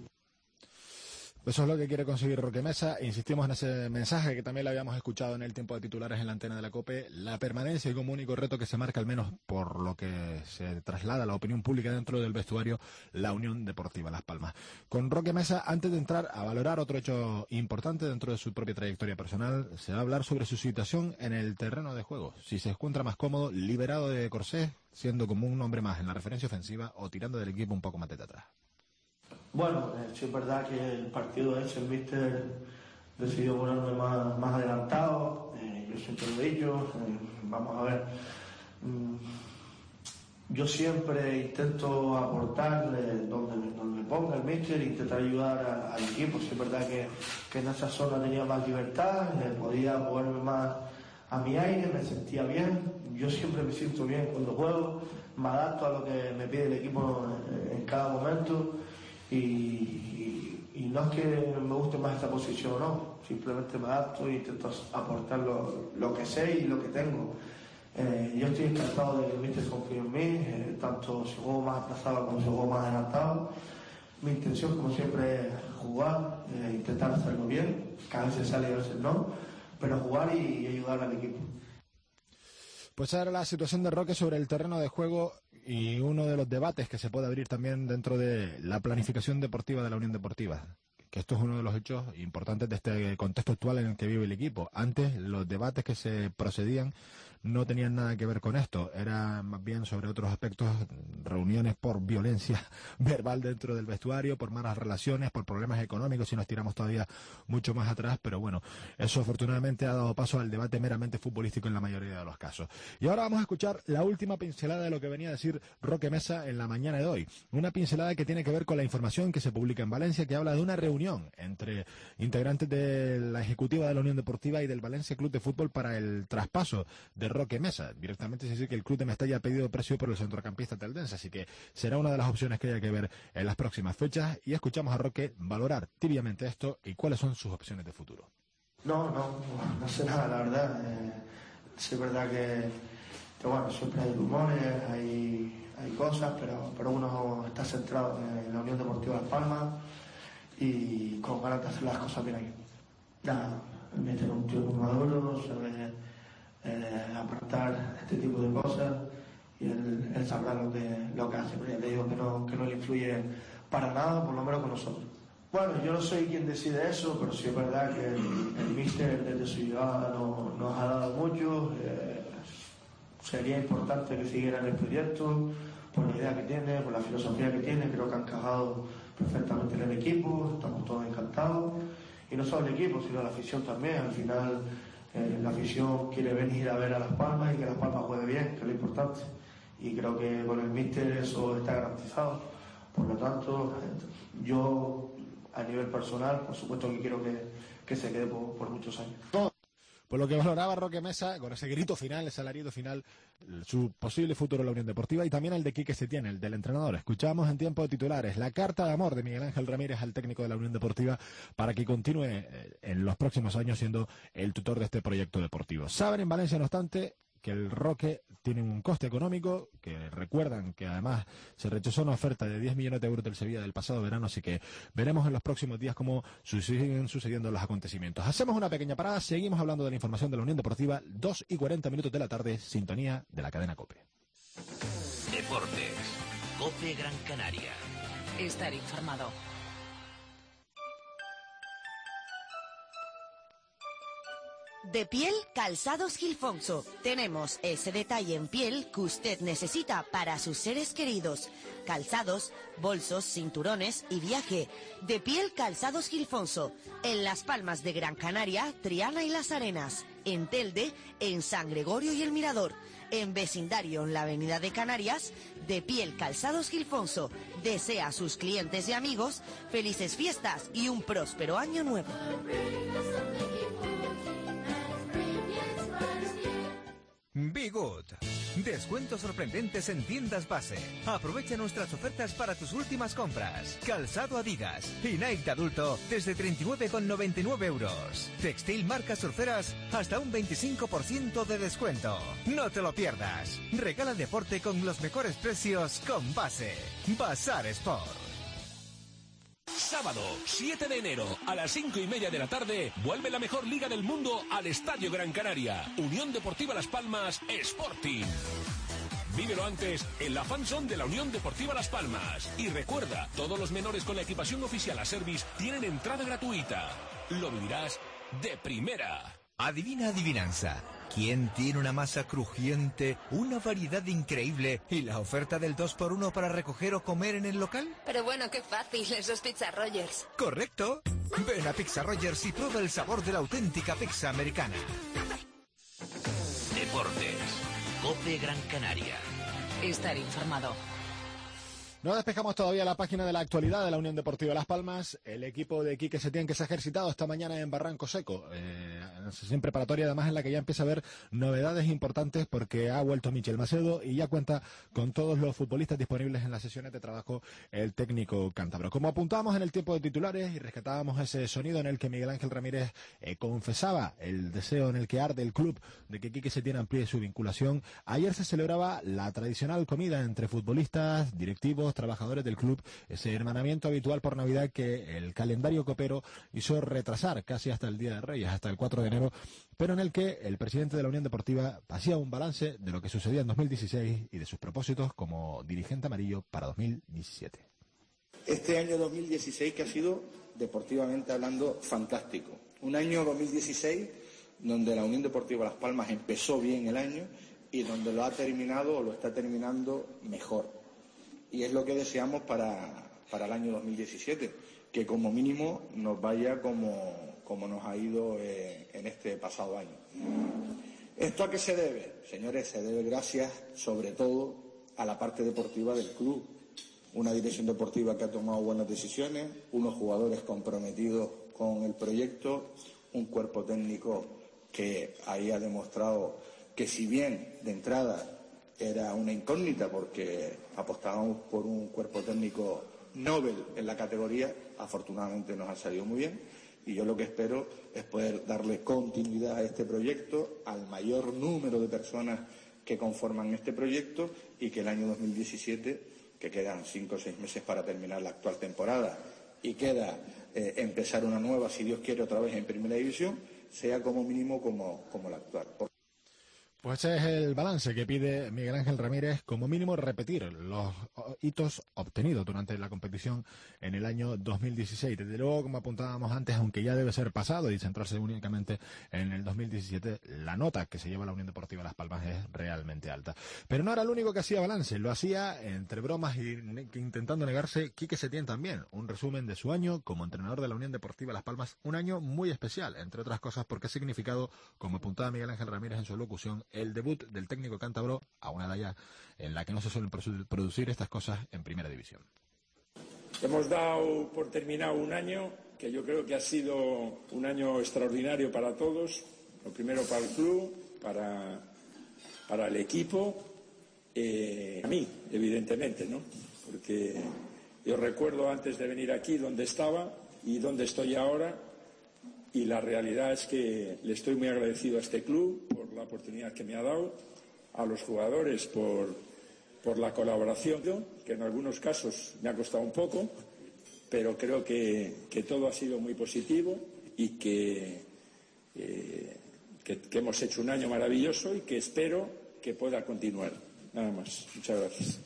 Eso es lo que quiere conseguir Roque Mesa. Insistimos en ese mensaje que también lo habíamos escuchado en el tiempo de titulares en la antena de la COPE. La permanencia y como único reto que se marca, al menos por lo que se traslada a la opinión pública dentro del vestuario, la Unión Deportiva Las Palmas. Con Roque Mesa, antes de entrar a valorar otro hecho importante dentro de su propia trayectoria personal, se va a hablar sobre su situación en el terreno de juego. Si se encuentra más cómodo, liberado de corsés, siendo como un hombre más en la referencia ofensiva o tirando del equipo un poco más de atrás. Bueno, eh, sí es verdad que el partido ese, el míster decidió ponerme más, más adelantado. Eh, yo siempre lo he dicho, eh, vamos a ver. Mm, yo siempre intento aportar eh, donde, donde me ponga el míster, intentar ayudar a, al equipo. Sí es verdad que, que en esa zona tenía más libertad, eh, podía moverme más a mi aire, me sentía bien. Yo siempre me siento bien cuando juego, me adapto a lo que me pide el equipo en, en cada momento. Y, y, y no es que me guste más esta posición o no, simplemente me adapto e intento aportar lo, lo que sé y lo que tengo. Eh, yo estoy encantado de que el míster confíe en mí, eh, tanto si juego más atrasado como si juego más adelantado. Mi intención, como siempre, es jugar, eh, intentar hacerlo bien, que a veces sale y a veces no, pero jugar y, y ayudar al equipo. Pues ahora la situación de Roque sobre el terreno de juego y uno de los debates que se puede abrir también dentro de la planificación deportiva de la Unión Deportiva, que esto es uno de los hechos importantes de este contexto actual en el que vive el equipo. Antes los debates que se procedían no tenían nada que ver con esto, era más bien sobre otros aspectos, reuniones por violencia verbal dentro del vestuario, por malas relaciones, por problemas económicos, si nos tiramos todavía mucho más atrás, pero bueno, eso afortunadamente ha dado paso al debate meramente futbolístico en la mayoría de los casos. Y ahora vamos a escuchar la última pincelada de lo que venía a decir Roque Mesa en la mañana de hoy, una pincelada que tiene que ver con la información que se publica en Valencia, que habla de una reunión entre integrantes de la ejecutiva de la Unión Deportiva y del Valencia Club de Fútbol para el traspaso de Roque Mesa. Directamente se dice que el club de Mestalla ha pedido precio por el centrocampista teldense, así que será una de las opciones que haya que ver en las próximas fechas, y escuchamos a Roque valorar tibiamente esto y cuáles son sus opciones de futuro. No, no, no sé nada, la verdad. Eh, sí es verdad que, que bueno, siempre hay rumores, hay, hay cosas, pero, pero uno está centrado en la Unión Deportiva Las Palmas y con ganas de hacer las cosas bien aquí. Nada, meter un tío muy maduro, saber eh, apartar este tipo de cosas y él, él sabrá lo que, lo que hace, pero ya te digo que no, que no le influye para nada, por lo menos con nosotros. Bueno, yo no soy quien decide eso, pero sí es verdad que el, el míster desde su llegada no, nos ha dado mucho. Eh, sería importante que siguiera en el proyecto, por la idea que tiene, por la filosofía que tiene. Creo que ha encajado perfectamente en el equipo, estamos todos encantados. Y no solo el equipo, sino la afición también. Al final, eh, la afición quiere venir a ver a Las Palmas y que Las Palmas juegue bien, que es lo importante. Y creo que con el míster eso está garantizado. Por lo tanto, yo, a nivel personal, por supuesto que quiero que, que se quede por, por muchos años. Por lo que valoraba Roque Mesa, con ese grito final, ese alarido final, su posible futuro en la Unión Deportiva y también el de Quique Setién, el del entrenador. Escuchamos en tiempo de titulares la carta de amor de Miguel Ángel Ramírez al técnico de la Unión Deportiva para que continúe en los próximos años siendo el tutor de este proyecto deportivo. Saben en Valencia, no obstante, que el Roque tiene un coste económico, que recuerdan que además se rechazó una oferta de diez millones de euros del Sevilla del pasado verano, así que veremos en los próximos días cómo siguen sucediendo los acontecimientos. Hacemos una pequeña parada, seguimos hablando de la información de la Unión Deportiva, dos y cuarenta minutos de la tarde, sintonía de la cadena COPE. Deportes, COPE Gran Canaria. Estar informado. De piel, Calzados Gilfonso. Tenemos ese detalle en piel que usted necesita para sus seres queridos. Calzados, bolsos, cinturones y viaje. De piel, Calzados Gilfonso. En Las Palmas de Gran Canaria, Triana y Las Arenas. En Telde, en San Gregorio y El Mirador. En vecindario en la Avenida de Canarias, De piel, Calzados Gilfonso. Desea a sus clientes y amigos felices fiestas y un próspero año nuevo. Be Good. Descuentos sorprendentes en tiendas base. Aprovecha nuestras ofertas para tus últimas compras. Calzado Adidas y Nike de adulto desde treinta y nueve con noventa y nueve euros. Textil marcas surferas hasta un veinticinco por ciento de descuento. No te lo pierdas. Regala deporte con los mejores precios con Base. Bazar Sport. Sábado, siete de enero, a las cinco y media de la tarde, vuelve la mejor liga del mundo al Estadio Gran Canaria. Unión Deportiva Las Palmas, Sporting. Vívelo antes en la fanzone de la Unión Deportiva Las Palmas. Y recuerda, todos los menores con la equipación oficial a Service tienen entrada gratuita. Lo vivirás de primera. Adivina adivinanza. ¿Quién tiene una masa crujiente, una variedad increíble y la oferta del dos por uno para recoger o comer en el local? Pero bueno, qué fácil, eso es Pizza Rogers. ¡Correcto! Ven a Pizza Rogers y prueba el sabor de la auténtica pizza americana. Deportes, COPE Gran Canaria. Estar informado. No despejamos todavía la página de la actualidad de la Unión Deportiva Las Palmas. El equipo de Quique Setién que se ha ejercitado esta mañana en Barranco Seco. Eh, sesión preparatoria además en la que ya empieza a haber novedades importantes porque ha vuelto Michel Macedo y ya cuenta con todos los futbolistas disponibles en las sesiones de trabajo el técnico cántabro. Como apuntábamos en el tiempo de titulares y rescatábamos ese sonido en el que Miguel Ángel Ramírez eh, confesaba el deseo en el que arde el club de que Quique Setién amplíe su vinculación, ayer se celebraba la tradicional comida entre futbolistas, directivos, trabajadores del club, ese hermanamiento habitual por Navidad que el calendario copero hizo retrasar casi hasta el Día de Reyes, hasta el cuatro de enero, pero en el que el presidente de la Unión Deportiva hacía un balance de lo que sucedía en dos mil dieciséis y de sus propósitos como dirigente amarillo para dos mil diecisiete. Este año dos mil dieciséis que ha sido, deportivamente hablando, fantástico. Un año dos mil dieciséis donde la Unión Deportiva Las Palmas empezó bien el año y donde lo ha terminado o lo está terminando mejor. Y es lo que deseamos para, para el año dos mil diecisiete, que como mínimo nos vaya como, como nos ha ido eh, en este pasado año. ¿Esto a qué se debe? Señores, se debe gracias sobre todo a la parte deportiva del club. Una dirección deportiva que ha tomado buenas decisiones, unos jugadores comprometidos con el proyecto, un cuerpo técnico que ahí ha demostrado que si bien de entrada era una incógnita porque apostábamos por un cuerpo técnico Nobel en la categoría, afortunadamente nos ha salido muy bien y yo lo que espero es poder darle continuidad a este proyecto, al mayor número de personas que conforman este proyecto y que el año dos mil diecisiete, que quedan cinco o seis meses para terminar la actual temporada y queda eh, empezar una nueva, si Dios quiere, otra vez en Primera División, sea como mínimo como, como la actual. Por Pues ese es el balance que pide Miguel Ángel Ramírez, como mínimo repetir los hitos obtenidos durante la competición en el año dos mil dieciséis. Desde luego, como apuntábamos antes, aunque ya debe ser pasado y centrarse únicamente en el dos mil diecisiete, la nota que se lleva la Unión Deportiva Las Palmas es realmente alta. Pero no era el único que hacía balance, lo hacía entre bromas y ne- intentando negarse Quique Setién también. Un resumen de su año como entrenador de la Unión Deportiva Las Palmas, un año muy especial, entre otras cosas porque ha significado, como apuntaba Miguel Ángel Ramírez en su locución, el debut del técnico cántabro a una edad ya en la que no se suelen producir estas cosas en primera división. Hemos dado por terminado un año que yo creo que ha sido un año extraordinario para todos. Lo primero para el club, para, para el equipo, eh, a mí, evidentemente, ¿no? Porque yo recuerdo antes de venir aquí dónde estaba y dónde estoy ahora. Y la realidad es que le estoy muy agradecido a este club por la oportunidad que me ha dado, a los jugadores por, por la colaboración, que en algunos casos me ha costado un poco, pero creo que, que todo ha sido muy positivo y que, eh, que, que hemos hecho un año maravilloso y que espero que pueda continuar. Nada más. Muchas gracias.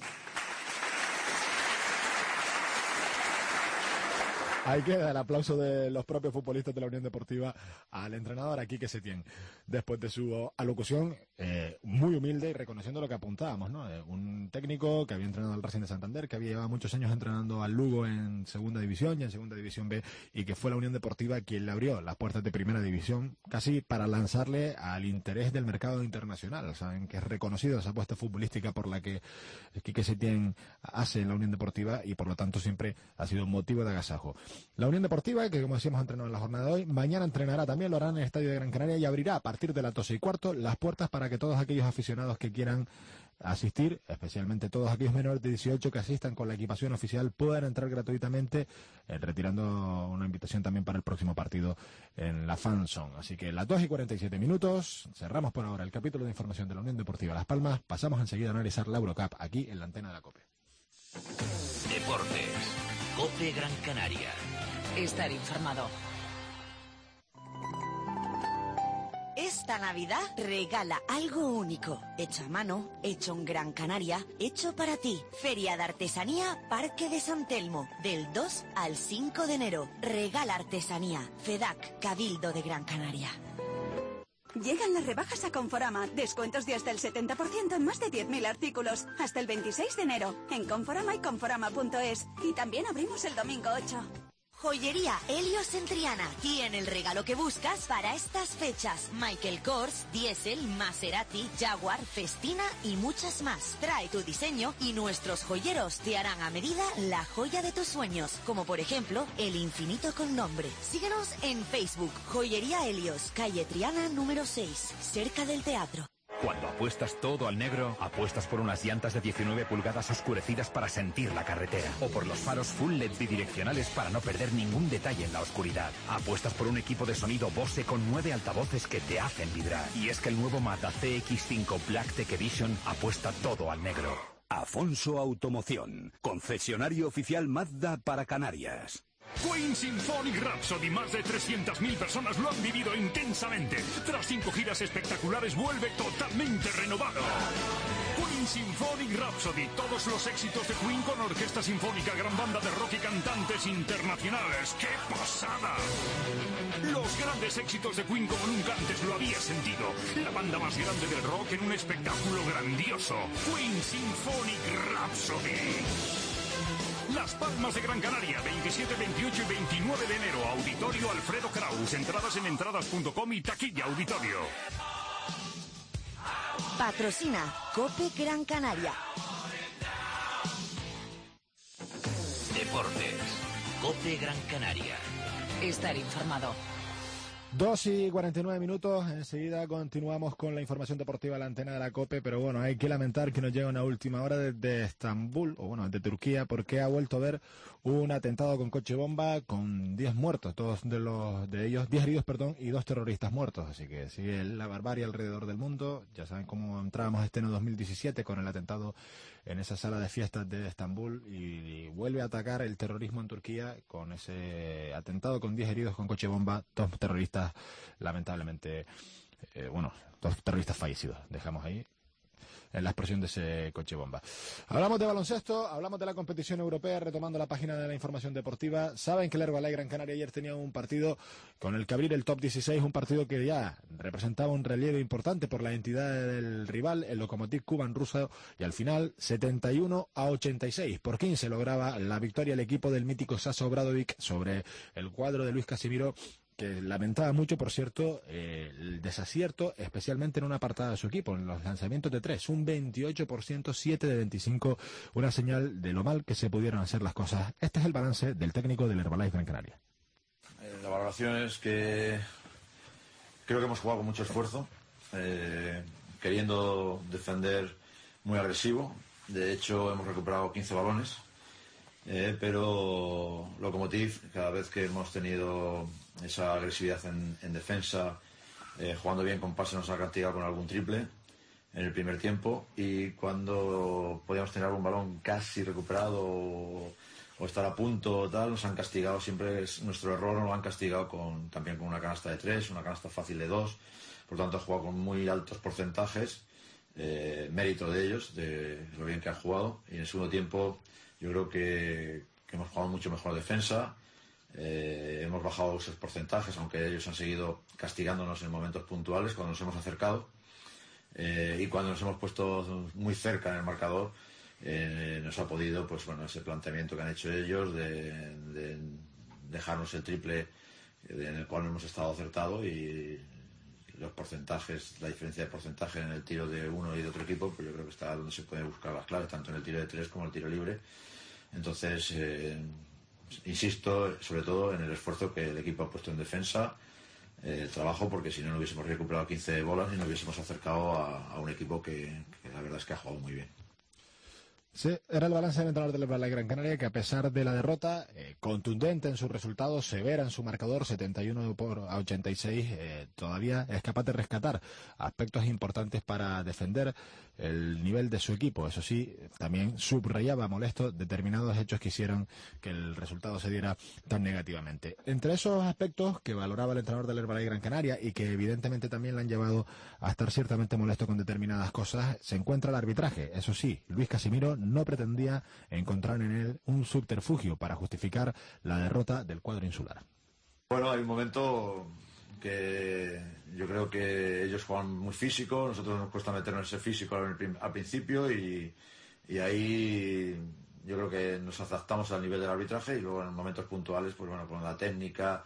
Ahí queda el aplauso de los propios futbolistas de la Unión Deportiva al entrenador, a Quique Setién, después de su alocución eh, muy humilde y reconociendo lo que apuntábamos, ¿no? Eh, un técnico que había entrenado al Racing de Santander, que había llevado muchos años entrenando al Lugo en Segunda División y en Segunda División B, y que fue la Unión Deportiva quien le abrió las puertas de Primera División, casi para lanzarle al interés del mercado internacional. Saben que es reconocido esa apuesta futbolística por la que Quique Setién hace en la Unión Deportiva y por lo tanto siempre ha sido un motivo de agasajo. La Unión Deportiva, que como decíamos ha entrenado en la jornada de hoy, mañana entrenará también, lo hará en el Estadio de Gran Canaria y abrirá a partir de las doce y cuarto las puertas para que todos aquellos aficionados que quieran asistir, especialmente todos aquellos menores de dieciocho que asistan con la equipación oficial, puedan entrar gratuitamente, eh, retirando una invitación también para el próximo partido en la Fanzone. Así que las dos y cuarenta y siete minutos, cerramos por ahora el capítulo de información de la Unión Deportiva Las Palmas, pasamos enseguida a analizar la Eurocup aquí en la antena de la COPE. Deportes. COPE Gran Canaria. Estar informado. Esta Navidad regala algo único, hecho a mano, hecho en Gran Canaria, hecho para ti. Feria de Artesanía Parque de San Telmo, del dos al cinco de enero. Regala artesanía. FEDAC, Cabildo de Gran Canaria. Llegan las rebajas a Conforama. Descuentos de hasta el setenta por ciento en más de diez mil artículos. Hasta el veintiséis de enero. En Conforama y Conforama punto es. Y también abrimos el domingo ocho. Joyería Helios en Triana tiene el regalo que buscas para estas fechas. Michael Kors, Diesel, Maserati, Jaguar, Festina y muchas más. Trae tu diseño y nuestros joyeros te harán a medida la joya de tus sueños, como por ejemplo el infinito con nombre. Síguenos en Facebook, Joyería Helios, calle Triana número seis, cerca del teatro. Cuando apuestas todo al negro, apuestas por unas llantas de diecinueve pulgadas oscurecidas para sentir la carretera. O por los faros full L E D bidireccionales para no perder ningún detalle en la oscuridad. Apuestas por un equipo de sonido Bose con nueve altavoces que te hacen vibrar. Y es que el nuevo Mazda C X cinco Black Tech Edition apuesta todo al negro. Afonso Automoción, concesionario oficial Mazda para Canarias. Queen Symphonic Rhapsody, más de trescientas mil personas lo han vivido intensamente. Tras cinco giras espectaculares vuelve totalmente renovado. Queen Symphonic Rhapsody, todos los éxitos de Queen con orquesta sinfónica, gran banda de rock y cantantes internacionales. ¡Qué pasada! Los grandes éxitos de Queen como nunca antes lo había sentido. La banda más grande del rock en un espectáculo grandioso. Queen Symphonic Rhapsody. Las Palmas de Gran Canaria, veintisiete, veintiocho y veintinueve de enero. Auditorio Alfredo Kraus. Entradas en entradas punto com y taquilla auditorio. Patrocina COPE Gran Canaria. Deportes. COPE Gran Canaria. Estar informado. Dos y cuarenta y nueve minutos, enseguida continuamos con la información deportiva de la antena de la COPE, pero bueno, hay que lamentar que nos llega una última hora desde Estambul, o bueno, desde Turquía, porque ha vuelto a haber un atentado con coche bomba con diez muertos, todos de los de ellos, diez heridos, perdón, y dos terroristas muertos, así que sigue la barbarie alrededor del mundo. Ya saben cómo entrábamos este año dos mil diecisiete con el atentado en esa sala de fiestas de Estambul y, y vuelve a atacar el terrorismo en Turquía con ese atentado con diez heridos con coche bomba, dos terroristas lamentablemente, eh, bueno, dos terroristas fallecidos. Dejamos ahí en la expresión de ese coche bomba. Hablamos de baloncesto, hablamos de la competición europea, retomando la página de la información deportiva. Saben que el Herbalife Gran Canaria ayer tenía un partido con el que abrir el top dieciséis, un partido que ya representaba un relieve importante por la entidad del rival, el Lokomotiv Kuban ruso, y al final setenta y uno a ochenta y seis. Por quince lograba la victoria el equipo del mítico Sasa Obradovic sobre el cuadro de Luis Casimiro, que lamentaba mucho, por cierto, eh, el desacierto, especialmente en una apartada de su equipo, en los lanzamientos de tres, un veintiocho por ciento, siete de veinticinco, una señal de lo mal que se pudieron hacer las cosas. Este es el balance del técnico del Herbalife Gran Canaria. Eh, la valoración es que creo que hemos jugado con mucho esfuerzo, eh, queriendo defender muy agresivo. De hecho, hemos recuperado quince balones, eh, pero Lokomotiv, cada vez que hemos tenido esa agresividad en, en defensa, eh, jugando bien con pase, nos ha castigado con algún triple en el primer tiempo, y cuando podíamos tener algún balón casi recuperado o, o estar a punto tal, nos han castigado. Siempre es nuestro error, nos lo han castigado con, también con una canasta de tres, una canasta fácil de dos. Por tanto, ha jugado con muy altos porcentajes, eh, mérito de ellos, de lo bien que han jugado. Y en el segundo tiempo yo creo que, que hemos jugado mucho mejor defensa. Eh, hemos bajado esos porcentajes, aunque ellos han seguido castigándonos en momentos puntuales cuando nos hemos acercado, eh, y cuando nos hemos puesto muy cerca en el marcador, eh, nos ha podido, pues bueno, ese planteamiento que han hecho ellos de, de dejarnos el triple, en el cual no hemos estado acertados, y los porcentajes, la diferencia de porcentaje en el tiro de uno y de otro equipo, pues yo creo que está donde se pueden buscar las claves, tanto en el tiro de tres como en el tiro libre. Entonces, eh, insisto sobre todo en el esfuerzo que el equipo ha puesto en defensa, eh, el trabajo, porque si no, no hubiésemos recuperado quince bolas y no hubiésemos acercado a, a un equipo que, que la verdad es que ha jugado muy bien. Sí, era el balance del entrenador del Herbalife Gran Canaria, que a pesar de la derrota, eh, contundente en sus resultados, severa en su marcador, setenta y uno por ochenta y seis, eh, todavía es capaz de rescatar aspectos importantes para defender el nivel de su equipo. Eso sí, también subrayaba molesto determinados hechos que hicieron que el resultado se diera tan negativamente. Entre esos aspectos que valoraba el entrenador del Herbalife Gran Canaria, y que evidentemente también le han llevado a estar ciertamente molesto con determinadas cosas, se encuentra el arbitraje. Eso sí, Luis Casimiro no pretendía encontrar en él un subterfugio para justificar la derrota del cuadro insular. Bueno, hay un momento que yo creo que ellos juegan muy físico, nosotros nos cuesta meternos ese físico al, al principio, y, y ahí yo creo que nos adaptamos al nivel del arbitraje, y luego en momentos puntuales, pues bueno, con la técnica,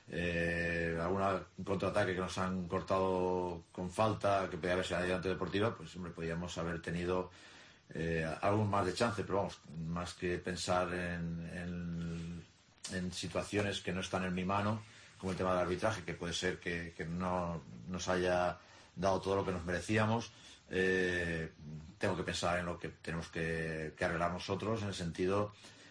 eh, alguna contraataque que nos han cortado con falta, que podía haber sido delante deportiva, pues hombre, podíamos haber tenido Eh, algo más de chance, pero vamos, más que pensar en, en, en situaciones que no están en mi mano, como el tema del arbitraje, que puede ser que, que no nos haya dado todo lo que nos merecíamos, eh, tengo que pensar en lo que tenemos que, que arreglar nosotros, en el sentido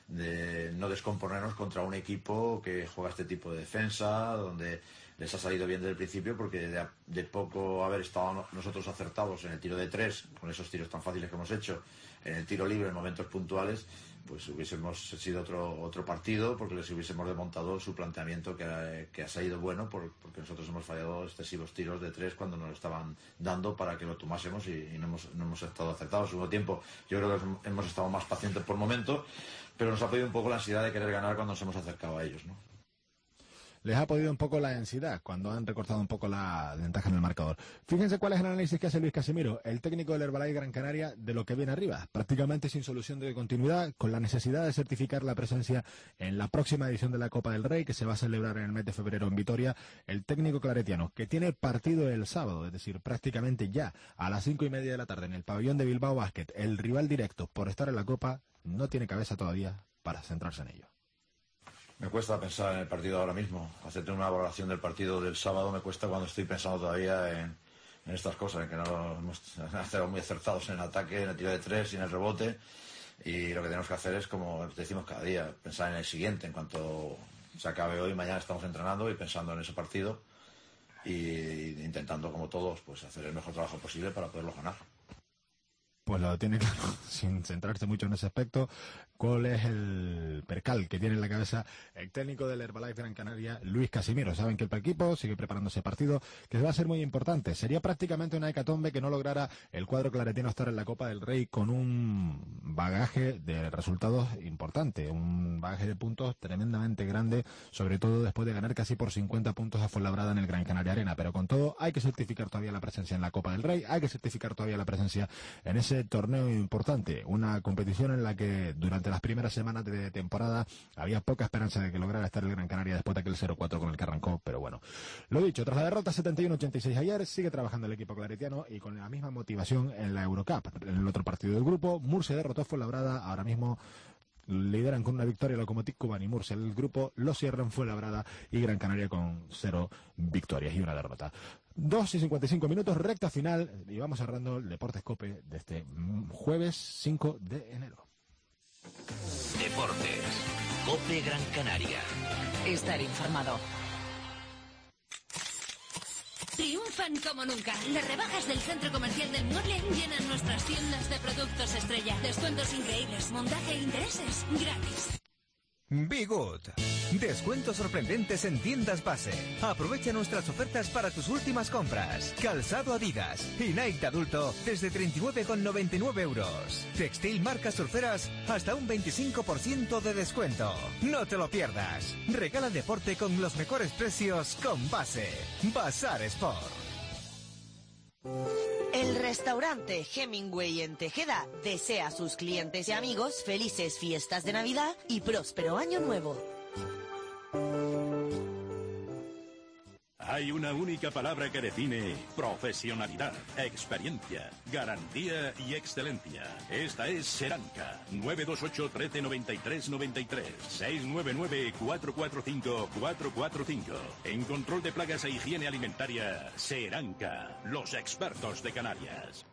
de no descomponernos contra un equipo que juega este tipo de defensa, donde les ha salido bien desde el principio, porque de, de poco haber estado nosotros acertados en el tiro de tres, con esos tiros tan fáciles que hemos hecho, en el tiro libre en momentos puntuales, pues hubiésemos sido otro otro partido, porque les hubiésemos desmontado su planteamiento, que ha, que ha salido bueno, por, porque nosotros hemos fallado excesivos tiros de tres cuando nos lo estaban dando para que lo tomásemos, y, y no, hemos, no hemos estado acertados. En segundo tiempo yo creo que hemos estado más pacientes por momentos, pero nos ha pedido un poco la ansiedad de querer ganar cuando nos hemos acercado a ellos, ¿no? Les ha podido un poco la ansiedad cuando han recortado un poco la ventaja en el marcador. Fíjense cuál es el análisis que hace Luis Casimiro, el técnico del Herbalife Gran Canaria, de lo que viene arriba. Prácticamente sin solución de continuidad, con la necesidad de certificar la presencia en la próxima edición de la Copa del Rey, que se va a celebrar en el mes de febrero en Vitoria. El técnico claretiano, que tiene partido el sábado, es decir, prácticamente ya a las cinco y media de la tarde en el pabellón de Bilbao Basket, el rival directo por estar en la Copa, no tiene cabeza todavía para centrarse en ello. Me cuesta pensar en el partido ahora mismo. Hacerte una valoración del partido del sábado me cuesta cuando estoy pensando todavía en, en estas cosas, en que no hemos estado muy acertados en el ataque, en el tiro de tres y en el rebote. Y lo que tenemos que hacer es, como decimos cada día, pensar en el siguiente. En cuanto se acabe hoy, mañana estamos entrenando y pensando en ese partido, y intentando, como todos, pues hacer el mejor trabajo posible para poderlo ganar. Pues lo tiene claro, sin centrarse mucho en ese aspecto. cuál es el percal que tiene en la cabeza el técnico del Herbalife Gran Canaria, Luis Casimiro. Saben que el equipo sigue preparando ese partido, que va a ser muy importante. Sería prácticamente una hecatombe que no lograra el cuadro claretino estar en la Copa del Rey con un bagaje de resultados importante, un bagaje de puntos tremendamente grande, sobre todo después de ganar casi por cincuenta puntos a Fuenlabrada en el Gran Canaria Arena. Pero con todo, hay que certificar todavía la presencia en la Copa del Rey, hay que certificar todavía la presencia en ese torneo importante, una competición en la que durante las primeras semanas de temporada había poca esperanza de que lograra estar el Gran Canaria después de aquel cero cuatro con el que arrancó, pero bueno. Lo dicho, tras la derrota setenta y uno ochenta y seis ayer, sigue trabajando el equipo claretiano y con la misma motivación en la Eurocup. En el otro partido del grupo, Murcia derrotó a Fuenlabrada, ahora mismo lideran con una victoria Lokomotiv Kuban y Murcia. El grupo lo cierran Fuenlabrada y Gran Canaria con cero victorias y una derrota. dos y cincuenta y cinco minutos, recta final, y vamos cerrando el Deportes Cope de este jueves cinco de enero. Deportes Cope Gran Canaria. Estar informado. Triunfan como nunca. Las rebajas del Centro Comercial del Mueble llenan nuestras tiendas de productos estrella. Descuentos increíbles, montaje e intereses gratis. Be Good. Descuentos sorprendentes en tiendas base. Aprovecha nuestras ofertas para tus últimas compras. Calzado Adidas y Nike de adulto desde treinta y nueve con noventa y nueve euros. Textil marcas surferas hasta un veinticinco por ciento de descuento. No te lo pierdas. Regala deporte con los mejores precios con Base. Bazar Sport. El restaurante Hemingway en Tejeda desea a sus clientes y amigos felices fiestas de Navidad y próspero año nuevo. Hay una única palabra que define profesionalidad, experiencia, garantía y excelencia. Esta es Seranca. nueve dos ocho, uno tres, nueve tres nueve tres. seis nueve nueve, cuatro cuatro cinco, cuatro cuatro cinco. En control de plagas e higiene alimentaria, Seranca. Los expertos de Canarias.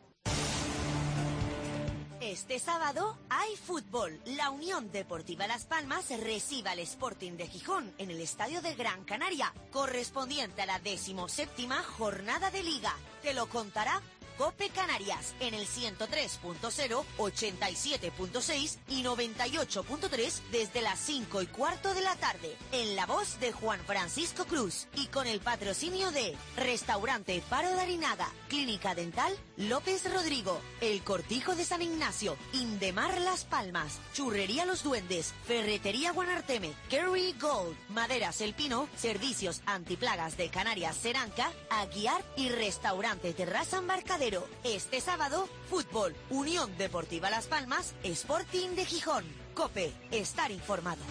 Este sábado hay fútbol. La Unión Deportiva Las Palmas recibe al Sporting de Gijón en el Estadio de Gran Canaria, correspondiente a la decimoséptima jornada de Liga. Te lo contará Cope Canarias en el ciento tres punto cero, ochenta y siete punto seis y noventa y ocho punto tres desde las cinco y cuarto de la tarde, en la voz de Juan Francisco Cruz y con el patrocinio de Restaurante Faro de Arinaga, Clínica Dental López Rodrigo, El Cortijo de San Ignacio, Indemar Las Palmas, Churrería Los Duendes, Ferretería Guanarteme, Kerry Gold, Maderas El Pino, Servicios Antiplagas de Canarias Seranca, Aguiar y Restaurante Terraza Embarcadero. Este sábado, fútbol, Unión Deportiva Las Palmas, Sporting de Gijón. Cope, estar informado.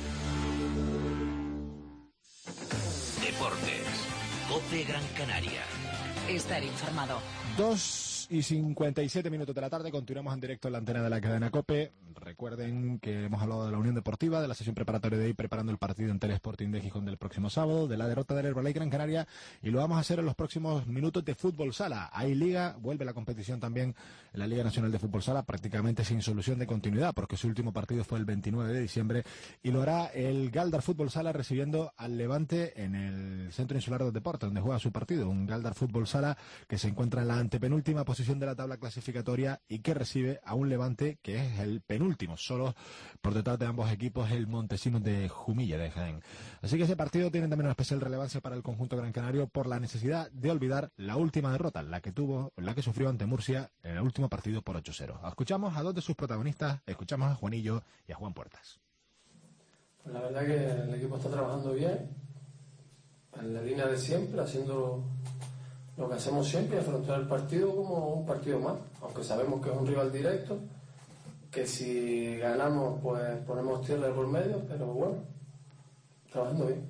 Deportes, Cope Gran Canaria. Estar informado. Dos y cincuenta y siete minutos de la tarde, continuamos en directo en la antena de la cadena COPE. Recuerden que hemos hablado de la Unión Deportiva, de la sesión preparatoria de hoy, preparando el partido en Telesporting de Gijón del próximo sábado, de la derrota del Herbalife Gran Canaria, y lo vamos a hacer en los próximos minutos de Fútbol Sala. Hay liga, vuelve la competición también en la Liga Nacional de Fútbol Sala, prácticamente sin solución de continuidad, porque su último partido fue el veintinueve de diciembre, y lo hará el Galdar Fútbol Sala recibiendo al Levante en el Centro Insular de Deportes, donde juega su partido. Un Galdar Fútbol Sala que se encuentra en la antepenúltima posición de la tabla clasificatoria y que recibe a un Levante que es el penúltimo, solo por detrás de ambos equipos el Montesinos de Jumilla de Jaén. Así que ese partido tiene también una especial relevancia para el conjunto gran canario por la necesidad de olvidar la última derrota, la que tuvo, la que sufrió ante Murcia en el último partido por ocho cero. Escuchamos a dos de sus protagonistas, escuchamos a Juanillo y a Juan Puertas. Pues la verdad que el equipo está trabajando bien, en la línea de siempre, haciendo lo que hacemos siempre, afrontar el partido como un partido más, aunque sabemos que es un rival directo, que si ganamos pues ponemos tierra por medio, pero bueno, trabajando bien.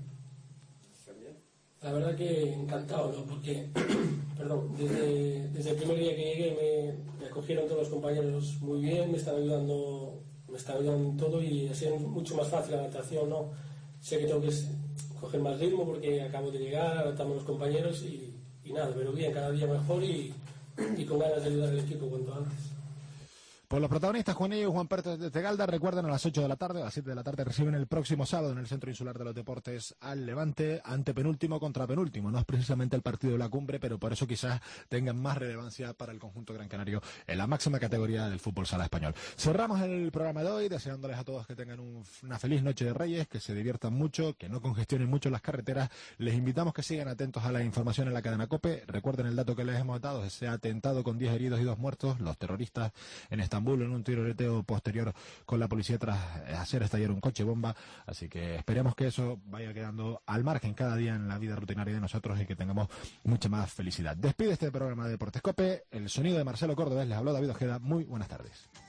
La verdad que encantado, ¿no? Porque perdón, desde, desde el primer día que llegué me, me acogieron todos los compañeros muy bien, me están ayudando, me están ayudando en todo y ha sido mucho más fácil la adaptación, ¿no? Sé que tengo que coger más ritmo porque acabo de llegar, adaptamos los compañeros y, y nada, pero bien, cada día mejor y, y con ganas de ayudar al equipo cuanto antes. Pues los protagonistas, Juanillo y Juan Pérez de Tegalda, recuerden a las ocho de la tarde, a las siete de la tarde, reciben el próximo sábado en el Centro Insular de los Deportes al Levante, ante penúltimo contra penúltimo. No es precisamente el partido de la cumbre, pero por eso quizás tengan más relevancia para el conjunto gran canario en la máxima categoría del fútbol sala español. Cerramos el programa de hoy, deseándoles a todos que tengan un, una feliz noche de Reyes, que se diviertan mucho, que no congestionen mucho las carreteras. Les invitamos que sigan atentos a la información en la cadena COPE. Recuerden el dato que les hemos dado, ese atentado con diez heridos y dos muertos, los terroristas en Estambul en un tiroreteo posterior con la policía tras hacer estallar un coche bomba. Así que esperemos que eso vaya quedando al margen cada día en la vida rutinaria de nosotros y que tengamos mucha más felicidad. Despide este programa de Deportes COPE, el sonido de Marcelo Cordobés, les habló David Ojeda. Muy buenas tardes.